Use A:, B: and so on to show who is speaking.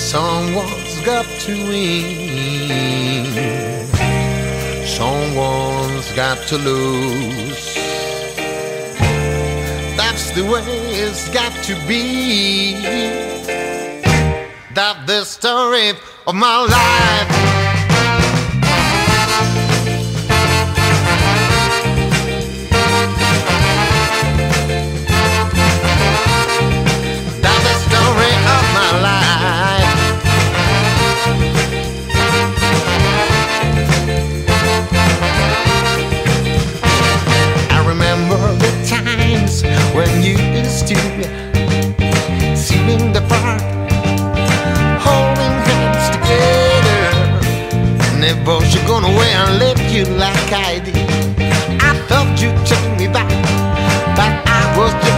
A: Someone's got to win. Someone's got to lose. That's the way it's got to be. That's the story of my life. That's the story of my life. I remember the times when you used to sit in the park, holding hands together. Never should go away and left you like I did. I thought you'd take me back, but I was just